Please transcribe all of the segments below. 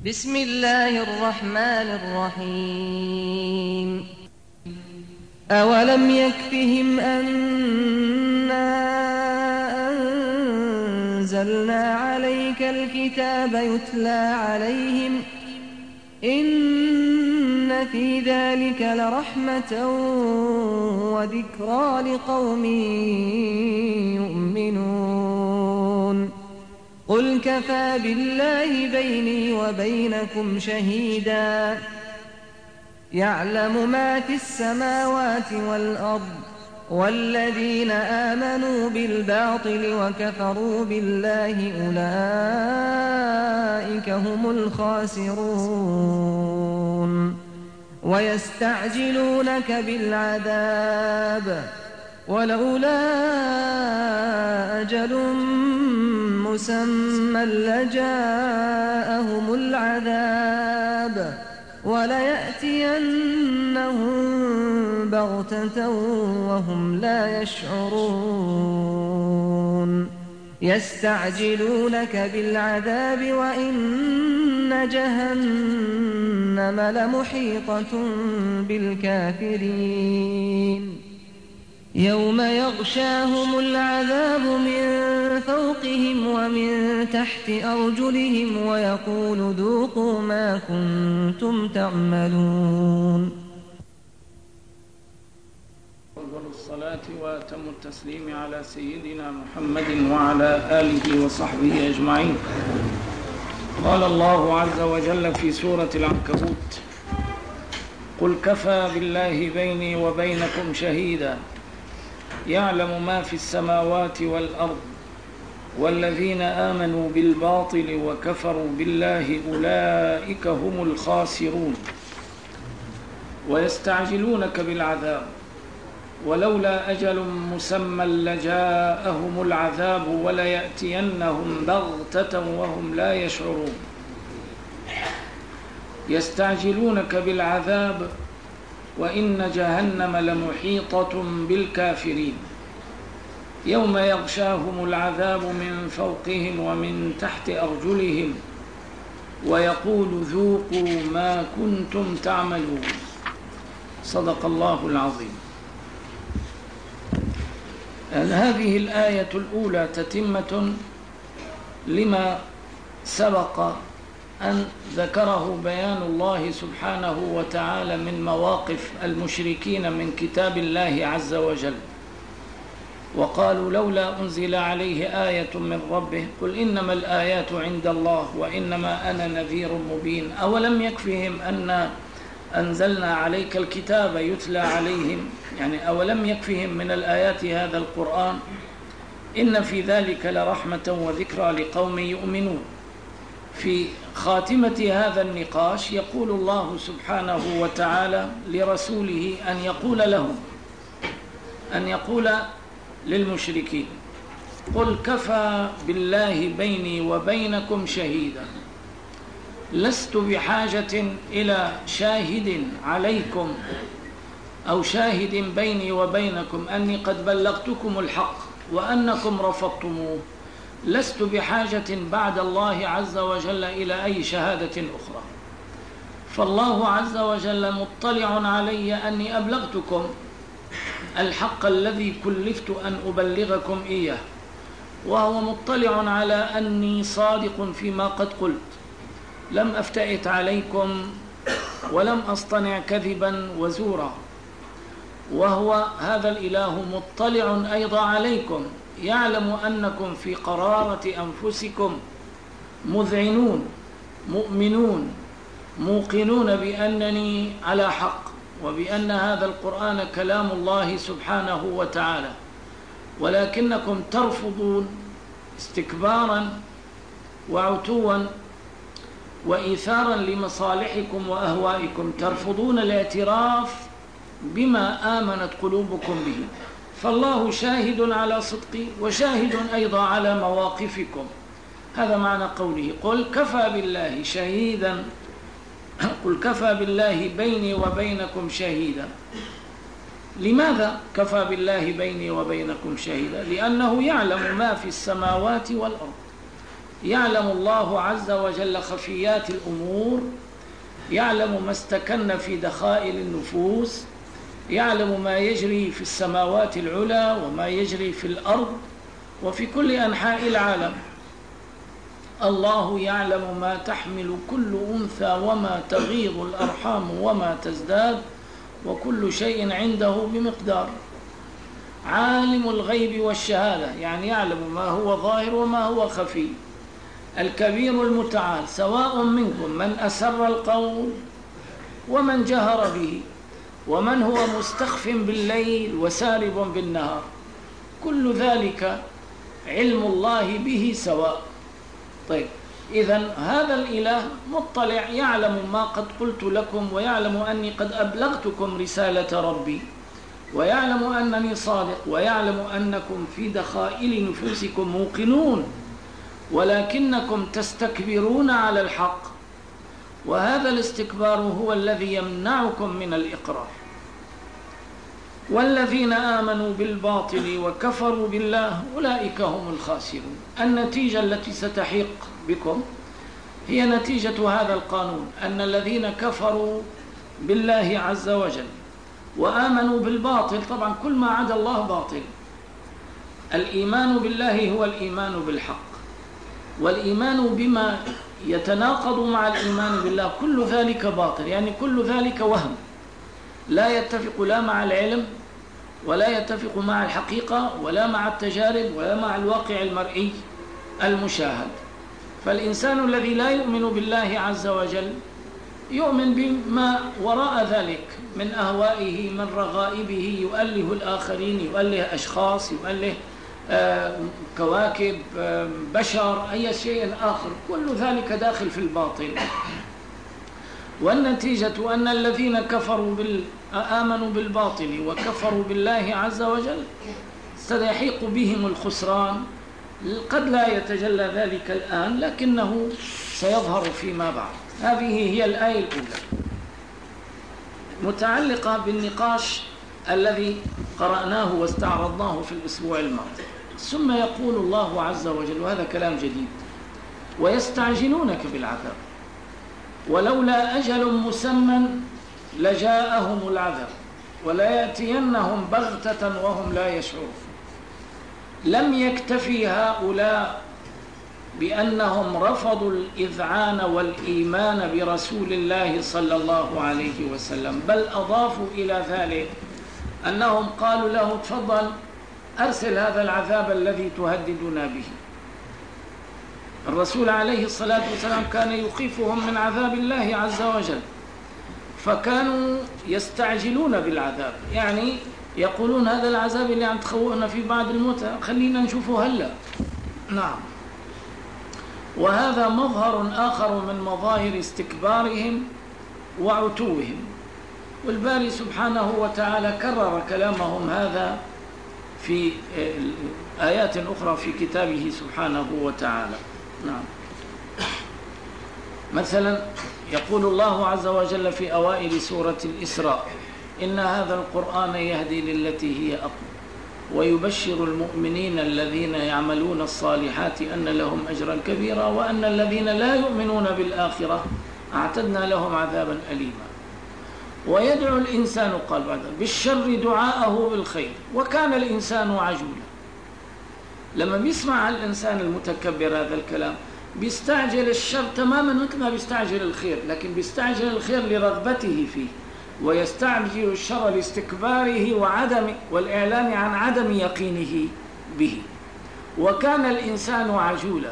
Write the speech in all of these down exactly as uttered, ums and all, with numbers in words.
بسم الله الرحمن الرحيم أولم يكفهم أنا أنزلنا عليك الكتاب يتلى عليهم إن في ذلك لرحمة وذكرى لقوم يؤمنون قل كفى بالله بيني وبينكم شهيدا يعلم ما في السماوات والأرض والذين آمنوا بالباطل وكفروا بالله أولئك هم الخاسرون ويستعجلونك بالعذاب ولولا أجل مسمى لجاءهم العذاب وليأتينهم بغتة وهم لا يشعرون يستعجلونك بالعذاب وإن جهنم لمحيطة بالكافرين يوم يغشاهم العذاب من فوقهم ومن تحت أرجلهم ويقول ذوقوا ما كنتم تعملون. أفضل الصلاة وأتم التسليم على سيدنا محمد وعلى آله وصحبه أجمعين. قال الله عز وجل في سورة العنكبوت: قل كفى بالله بيني وبينكم شهيدا يعلم ما في السماوات والأرض والذين آمنوا بالباطل وكفروا بالله أولئك هم الخاسرون ويستعجلونك بالعذاب ولولا أجل مسمى لجاءهم العذاب وليأتينهم بغتة وهم لا يشعرون يستعجلونك بالعذاب وإن جهنم لمحيطة بالكافرين يوم يغشاهم العذاب من فوقهم ومن تحت أرجلهم ويقول ذوقوا ما كنتم تعملون. صدق الله العظيم. هذه الآية الأولى تتمة لما سبق أن ذكره بيان الله سبحانه وتعالى من مواقف المشركين من كتاب الله عز وجل، وقالوا لولا أنزل عليه آية من ربه قل إنما الآيات عند الله وإنما أنا نذير مبين أولم يكفهم أن أنزلنا عليك الكتاب يتلى عليهم، يعني أولم يكفهم من الآيات هذا القرآن إن في ذلك لرحمة وذكرى لقوم يؤمنون. في خاتمة هذا النقاش يقول الله سبحانه وتعالى لرسوله أن يقول لهم أن يقول للمشركين: قل كفى بالله بيني وبينكم شهيدا لست بحاجة إلى شاهد عليكم أو شاهد بيني وبينكم أني قد بلغتكم الحق وأنكم رفضتموه، لست بحاجة بعد الله عز وجل إلى أي شهادة أخرى، فالله عز وجل مطلع علي أني أبلغتكم الحق الذي كلفت أن أبلغكم إياه، وهو مطلع على أني صادق فيما قد قلت، لم أفتئت عليكم ولم أصطنع كذبا وزورا، وهو هذا الإله مطلع أيضا عليكم، يعلم أنكم في قرارة أنفسكم مذعنون مؤمنون موقنون بأنني على حق وبأن هذا القرآن كلام الله سبحانه وتعالى، ولكنكم ترفضون استكبارا وعتوا وإيثارا لمصالحكم وأهوائكم، ترفضون الاعتراف بما آمنت قلوبكم به، فالله شاهد على صدقي وشاهد أيضا على مواقفكم. هذا معنى قوله قل كفى بالله شهيدا قل كفى بالله بيني وبينكم شهيدا. لماذا كفى بالله بيني وبينكم شهيدا؟ لأنه يعلم ما في السماوات والأرض، يعلم الله عز وجل خفيات الأمور، يعلم ما استكن في دخائل النفوس، يعلم ما يجري في السماوات العلى وما يجري في الأرض وفي كل أنحاء العالم. الله يعلم ما تحمل كل أنثى وما تغيض الأرحام وما تزداد وكل شيء عنده بمقدار. عالم الغيب والشهادة، يعني يعلم ما هو ظاهر وما هو خفي. الكبير المتعال، سواء منكم من أسر القول ومن جهر به ومن هو مستخف بالليل وسارب بالنهار، كل ذلك علم الله به سواء. طيب، إذن هذا الإله مطلع، يعلم ما قد قلت لكم، ويعلم أني قد أبلغتكم رسالة ربي، ويعلم أنني صادق، ويعلم أنكم في دخائل نفوسكم موقنون ولكنكم تستكبرون على الحق، وهذا الاستكبار هو الذي يمنعكم من الإقرار. والذين آمنوا بالباطل وكفروا بالله أولئك هم الخاسرون. النتيجة التي ستحيق بكم هي نتيجة هذا القانون، أن الذين كفروا بالله عز وجل وآمنوا بالباطل، طبعا كل ما عدا الله باطل. الإيمان بالله هو الإيمان بالحق، والإيمان بما يتناقض مع الإيمان بالله كل ذلك باطل، يعني كل ذلك وهم لا يتفق لا مع العلم ولا يتفق مع الحقيقة ولا مع التجارب ولا مع الواقع المرئي المشاهد. فالإنسان الذي لا يؤمن بالله عز وجل يؤمن بما وراء ذلك من أهوائه، من رغائبه، يؤله الآخرين، يؤله أشخاص، يؤله آه كواكب، آه بشر، أي شيء آخر، كل ذلك داخل في الباطل. والنتيجة أن الذين كفروا بال... آمنوا بالباطل وكفروا بالله عز وجل سيحيق بهم الخسران، قد لا يتجلى ذلك الآن لكنه سيظهر فيما بعد. هذه هي الآية الأولى متعلقة بالنقاش الذي قرأناه واستعرضناه في الأسبوع الماضي. ثم يقول الله عز وجل، وهذا كلام جديد: ويستعجلونك بالعذاب ولولا أجل مسمى لجاءهم العذاب وليأتينهم بغتة وهم لا يشعرون. لم يكتفي هؤلاء بأنهم رفضوا الإذعان والإيمان برسول الله صلى الله عليه وسلم، بل أضافوا إلى ذلك أنهم قالوا له: تفضل أرسل هذا العذاب الذي تهددنا به. الرسول عليه الصلاة والسلام كان يخيفهم من عذاب الله عز وجل، فكانوا يستعجلون بالعذاب، يعني يقولون: هذا العذاب اللي عم تخوفنا في بعد الموت خلينا نشوفه هلا. نعم، وهذا مظهر آخر من مظاهر استكبارهم وعتوهم، والباري سبحانه وتعالى كرر كلامهم هذا في آيات أخرى في كتابه سبحانه وتعالى. نعم، مثلا يقول الله عز وجل في أوائل سورة الإسراء: إن هذا القرآن يهدي للتي هي أقوم ويبشر المؤمنين الذين يعملون الصالحات أن لهم أجرا كبيرا وأن الذين لا يؤمنون بالآخرة أعتدنا لهم عذابا أليما. ويدعو الإنسان، قال بعد، بالشر دعاءه بالخير وكان الإنسان عجولا. لما بيسمع الإنسان المتكبر هذا الكلام بيستعجل الشر تماما مثل ما بيستعجل الخير، لكن بيستعجل الخير لرغبته فيه، ويستعجل الشر لاستكباره وعدم والإعلان عن عدم يقينه به. وكان الإنسان عجولا،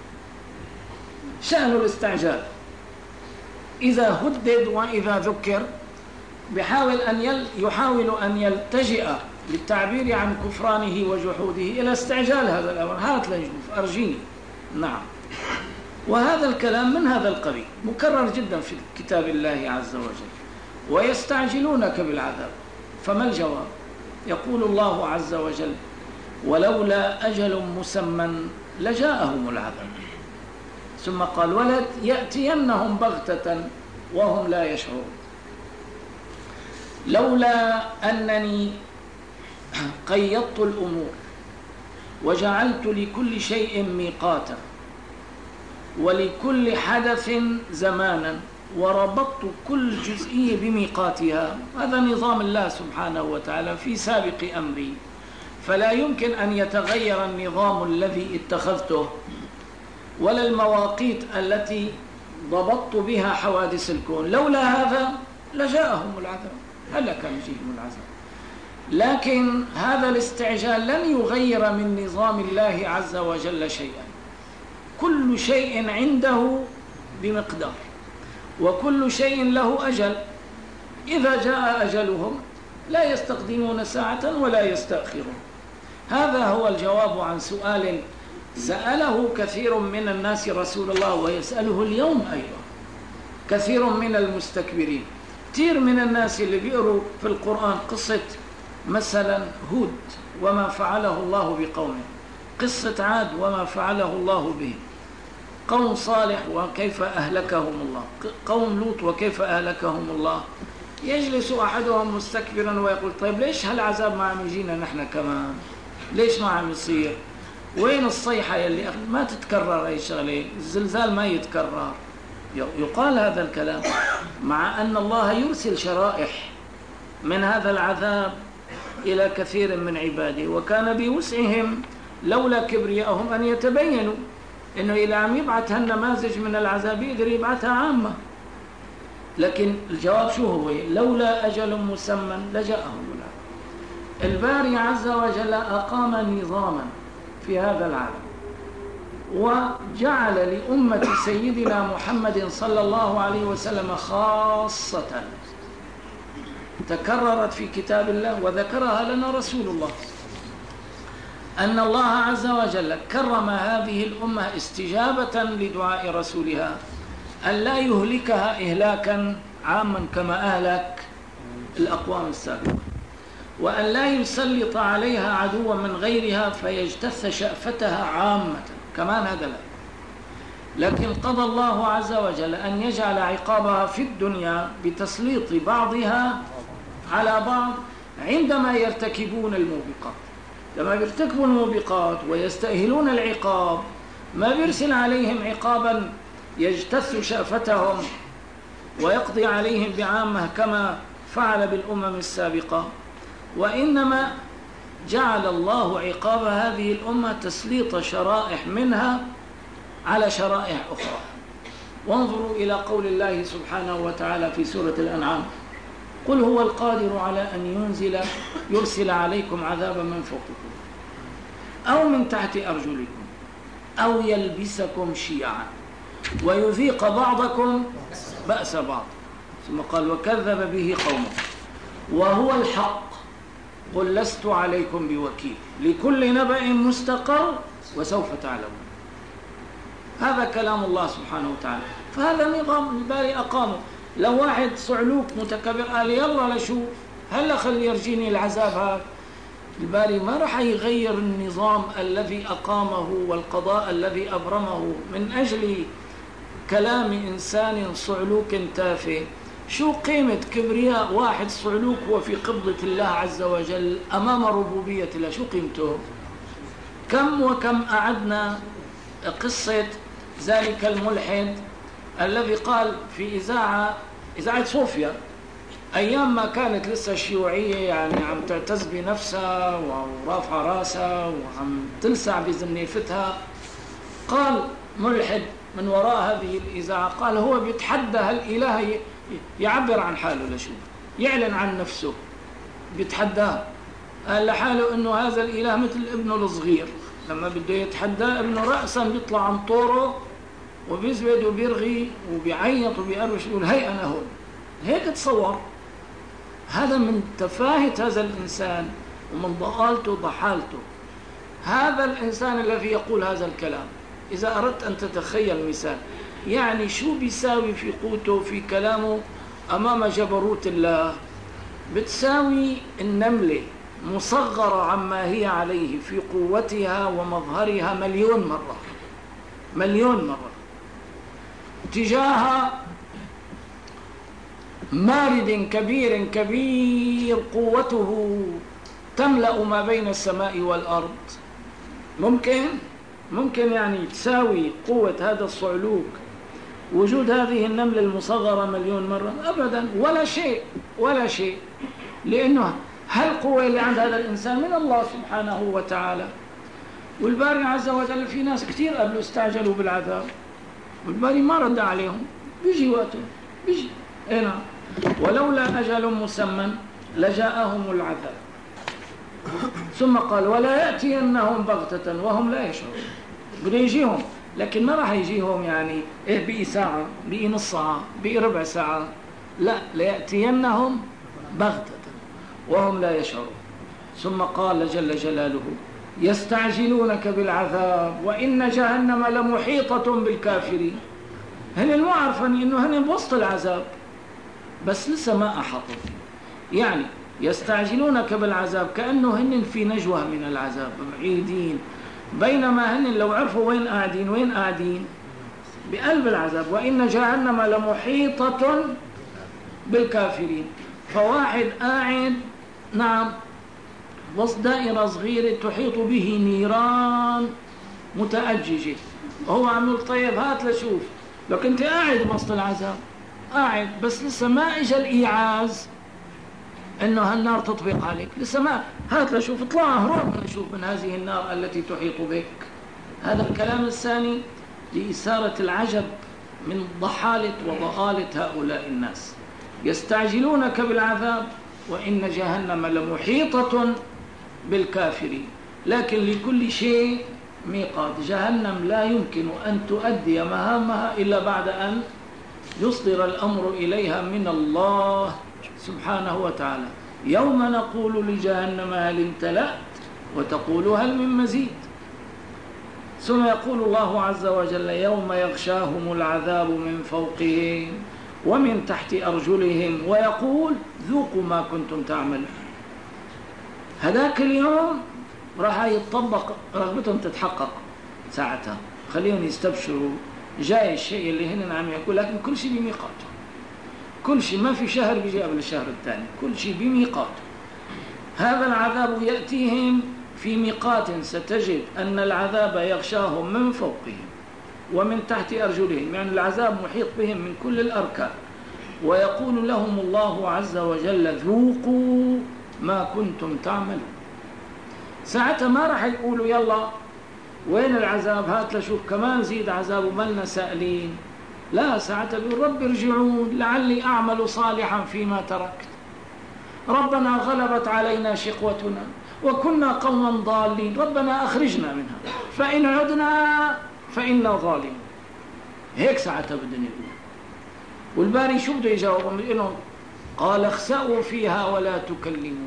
شأن الاستعجال إذا هدد وإذا ذكر بحاول أن يل يحاول أن يلتجئ للتعبير عن كفرانه وجحوده إلى استعجال هذا الأمر. هات لنشوف، أرجيني. نعم، وهذا الكلام من هذا القبيل مكرر جدا في كتاب الله عز وجل. ويستعجلونك بالعذاب، فما الجواب؟ يقول الله عز وجل: ولولا أجل مسمى لجاءهم العذاب. ثم قال: ولا يأتينهم بغتة وهم لا يشعرون. لولا أنني قيضت الأمور وجعلت لكل شيء ميقاتا ولكل حدث زمانا، وربطت كل جزئية بميقاتها. هذا نظام الله سبحانه وتعالى في سابق أمري، فلا يمكن أن يتغير النظام الذي اتخذته ولا المواقيت التي ضبطت بها حوادث الكون. لولا هذا لجاءهم العذاب، هلا كان يجيهم العذاب. لكن هذا الاستعجال لن يغير من نظام الله عز وجل شيئا. كل شيء عنده بمقدار، وكل شيء له أجل. إذا جاء أجلهم لا يستقدمون ساعة ولا يستأخرون. هذا هو الجواب عن سؤال سأله كثير من الناس رسول الله، ويسأله اليوم أيضا كثير من المستكبرين. كثير من الناس اللي بيقروا في القرآن قصة مثلا هود وما فعله الله بقومه، قصة عاد وما فعله الله به، قوم صالح وكيف أهلكهم الله، قوم لوط وكيف أهلكهم الله، يجلس أحدهم مستكبرا ويقول طيب ليش هالعذاب ما عم يجينا نحن كمان؟ ليش ما عم يصير؟ وين الصيحة يلي ما تتكرر أي شغلة؟ الزلزال ما يتكرر. يقال هذا الكلام مع أن الله يرسل شرائح من هذا العذاب إلى كثير من عباده، وكان بوسعهم لولا كبريائهم أن يتبينوا إنه إذا عم يبعث هالنماذج من العذاب يقدر يبعثها عامة. لكن الجواب شو هو؟ لولا أجل مسمى لجاءهم العذاب. الباري عز وجل أقام نظاما في هذا العالم، وجعل لأمة سيدنا محمد صلى الله عليه وسلم خاصة تكررت في كتاب الله وذكرها لنا رسول الله، أن الله عز وجل كرم هذه الأمة استجابة لدعاء رسولها أن لا يهلكها إهلاكا عاما كما أهلك الأقوام السابقة، وأن لا يسلط عليها عدوا من غيرها فيجتث شأفتها عامة كمان هذا لا. لكن قضى الله عز وجل أن يجعل عقابها في الدنيا بتسليط بعضها على بعض عندما يرتكبون الموبقات. لما يرتكبوا الموبقات ويستأهلون العقاب ما بيرسل عليهم عقابا يجتث شأفتهم ويقضي عليهم بعامة كما فعل بالأمم السابقة، وإنما جعل الله عقاب هذه الأمة تسليط شرائح منها على شرائح أخرى. وانظروا إلى قول الله سبحانه وتعالى في سورة الأنعام: قل هو القادر على أن ينزل يرسل عليكم عذابا من فوقكم أو من تحت أرجلكم أو يلبسكم شيعا ويذيق بعضكم بأس بعض. ثم قال: وكذب به قومه وهو الحق قل لست عليكم بوكيل لكل نبأ مستقر وسوف تعلمون. هذا كلام الله سبحانه وتعالى. فهذا نظام الباري أقامه. لو واحد صعلوك متكبر قال يلا لشوف هلا خلي يرجيني العذاب هذا، الباري ما راح يغير النظام الذي أقامه والقضاء الذي أبرمه من أجل كلام إنسان صعلوك تافه. شو قيمة كبرياء واحد صعلوك هو في قبضة الله عز وجل أمام ربوبية الله؟ شو قيمته؟ كم وكم أعدنا قصة ذلك الملحد الذي قال في إذاعة إذاعة صوفيا أيام ما كانت لسه الشيوعية يعني عم تعتز بنفسها ورافعة راسها وعم تلسع بزنيفتها، قال ملحد من وراء هذه الإذاعة، قال هو بيتحدى هالإله يعبر عن حاله، لشو يعلن عن نفسه، بيتحداه. قال لحاله إنه هذا الإله مثل ابنه الصغير، لما بده يتحدى ابنه رأسا بيطلع عن طوره وبيزبد وبيرغي وبيعيط وبيقرش يقول هي أنا هون. هيك تصور. هذا من تفاهة هذا الإنسان ومن ضالته وضحالته. هذا الإنسان الذي يقول هذا الكلام، إذا أردت أن تتخيل مثال يعني شو بيساوي في قوته في كلامه أمام جبروت الله، بتساوي النملة مصغرة عما هي عليه في قوتها ومظهرها مليون مرة مليون مرة تجاه مارد كبير كبير قوته تملأ ما بين السماء والأرض. ممكن ممكن يعني تساوي قوة هذا الصعلوك وجود هذه النملة المصغرة مليون مرة؟ أبدا، ولا شيء ولا شيء. لأنه هالقوة اللي عند هذا الإنسان من الله سبحانه وتعالى. والباري عز وجل في ناس كثير قبله استعجلوا بالعذاب والباري ما رد عليهم، بيجي وقته بيجي. هنا ولولا أجل مسمى لجاءهم العذاب، ثم قال ولا يأتينهم بغتة وهم لا يشعرون. بده يجيهم لكن ما راح يجيهم يعني إيه بقي ساعة بقي نص ساعة بقي ربع ساعة، لا، ليأتينهم بغتة وهم لا يشعرون. ثم قال جل جلاله يستعجلونك بالعذاب وإن جهنم لمحيطة بالكافرين. هن مو عارفين إنه هن بوسط العذاب بس لسه ما أحاطوا فيه. يعني يستعجلونك بالعذاب كأنه هن في نجوى من العذاب بعيدين، بينما هن لو عرفوا وين قاعدين وين قاعدين بقلب العذاب. وإن جهنم لمحيطة بالكافرين. فواحد قاعد نعم وسط دائرة صغيرة تحيط به نيران متأججة، وهو عم يقول طيب هات لشوف. لو كنت قاعد وسط العذاب قاعد بس لسه ما اجى الإيعاز انه هالنار تطبق عليك، لسه ما، هات لشوف، اطلع اهرب لشوف من هذه النار التي تحيط بك. هذا الكلام الثاني لإثارة العجب من ضحالة وضآلة هؤلاء الناس. يستعجلونك بالعذاب وإن جهنم لمحيطة بالكافرين. لكن لكل شيء ميقات. جهنم لا يمكن أن تؤدي مهامها إلا بعد أن يصدر الأمر إليها من الله سبحانه وتعالى. يوم نقول لجهنم هل امتلأت وتقول هل من مزيد. ثم يقول الله عز وجل يوم يغشاهم العذاب من فوقهم ومن تحت أرجلهم ويقول ذوقوا ما كنتم تعملون. هذاك اليوم راح يتطبق رغبتهم تتحقق ساعتها، خليهم يستبشروا جاي الشيء اللي هن عم يقول، لكن كل شيء بميقاته. كل شيء، ما في شهر بيجي قبل الشهر الثاني، كل شيء بميقاته. هذا العذاب يأتيهم في ميقات، ستجد أن العذاب يغشاهم من فوقهم ومن تحت أرجلهم، يعني العذاب محيط بهم من كل الأركان. ويقول لهم الله عز وجل ذوقوا ما كنتم تعملون. ساعتها ما راح يقولوا يلا وين العذاب هات لشوف كمان زيد عذاب وملنا سائلين، لا، ساعتها بيقول رب ارجعون لعلي أعمل صالحا فيما تركت، ربنا غلبت علينا شقوتنا وكنا قوما ضالين، ربنا أخرجنا منها فإن عدنا فإنا ظالمون. هيك ساعتها بدنا يقول. والباري شو بده يجاوبهم؟ يقول لهم قال اخسأوا فيها ولا تكلموا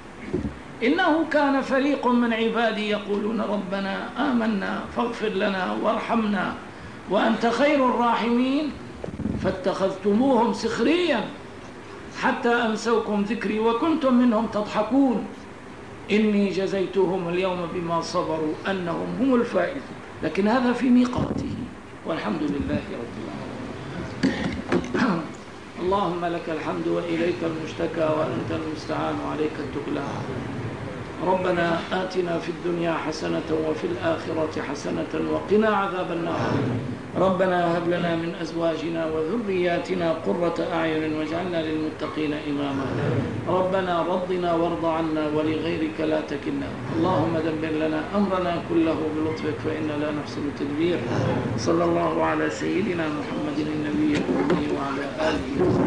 إنه كان فريق من عبادي يقولون ربنا آمنا فاغفر لنا وارحمنا وأنت خير الراحمين فاتخذتموهم سخريا حتى أنسوكم ذكري وكنتم منهم تضحكون إني جزيتهم اليوم بما صبروا أنهم هم الفائزون. لكن هذا في ميقاته، والحمد لله رب العالمين. اللهم لك الحمد وإليك المشتكى وأنت المستعان وعليك التكلى. ربنا آتنا في الدنيا حسنة وفي الآخرة حسنة وقنا عذاب النار. ربنا هب لنا من أزواجنا وذرياتنا قرة أعين واجعلنا للمتقين إماما. ربنا رضنا وارض عنا ولغيرك لا تكلنا. اللهم دبر لنا أمرنا كله بلطفك فإنا لا نحسن تدبير. صلى الله على سيدنا محمد النبي الأمي وعلى آله وصحبه